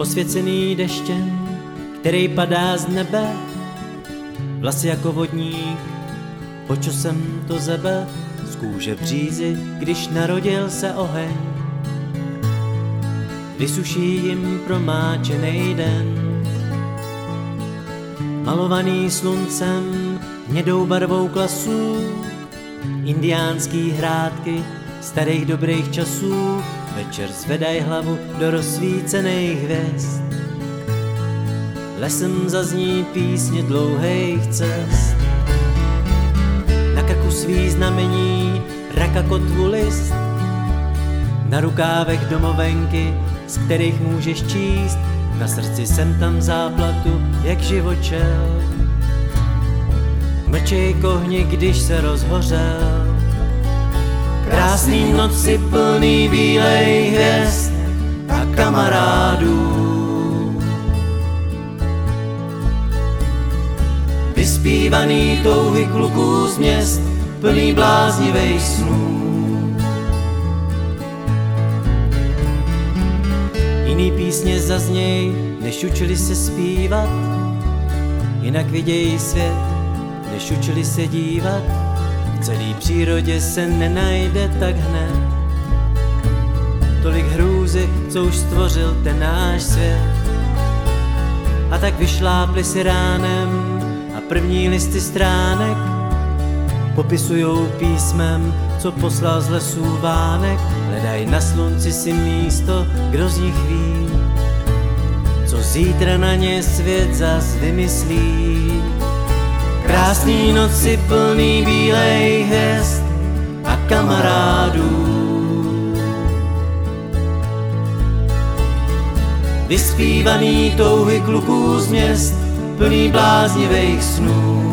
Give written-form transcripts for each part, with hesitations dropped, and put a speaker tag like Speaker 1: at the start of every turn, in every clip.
Speaker 1: posvěcený deštěm, který padá z nebe, vlasy jako vodník, počasem to zebe, z kůže břízy, když narodil se oheň, vysuší jim promáčenej den. Malovaný sluncem, hnědou barvou klasů, indiánský hrádky starých dobrých časů, večer zvedaj hlavu do rozsvícených hvězd. Lesem zazní písně dlouhých cest. Na krku svý znamení raka kotvu list, na rukávech domovenky, z kterých můžeš číst, na srdci sem tam záplatu, jak živočel. Mlčej kohni, když se rozhořel. Krásný noci plný bílej hvězd a kamarádů. Vyspívaný touhy kluků z měst, plný bláznivých snů. Jiný písně zazněj, než učili se zpívat, jinak vidějí svět, než učili se dívat. V celý přírodě se nenajde tak hned tolik hrůzy, co už stvořil ten náš svět. A tak vyšlápli si ránem a první listy stránek popisujou písmem, co poslal z lesů vánek. Hledaj na slunci si místo, kdo z nich ví, co zítra na ně svět zas vymyslí. Krásný noci plný bílej hvězd a kamarádů. Vyspívaný touhy kluků z měst, plný bláznivých snů.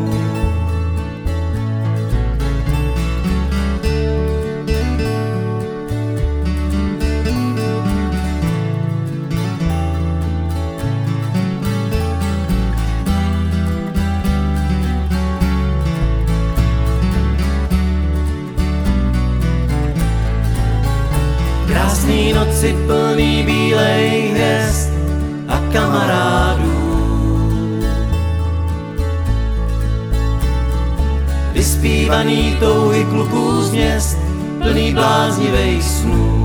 Speaker 1: Krásný noci plný bílej hvězd a kamarádů. Vyspívaný touhy kluků z měst, plný bláznivých snů.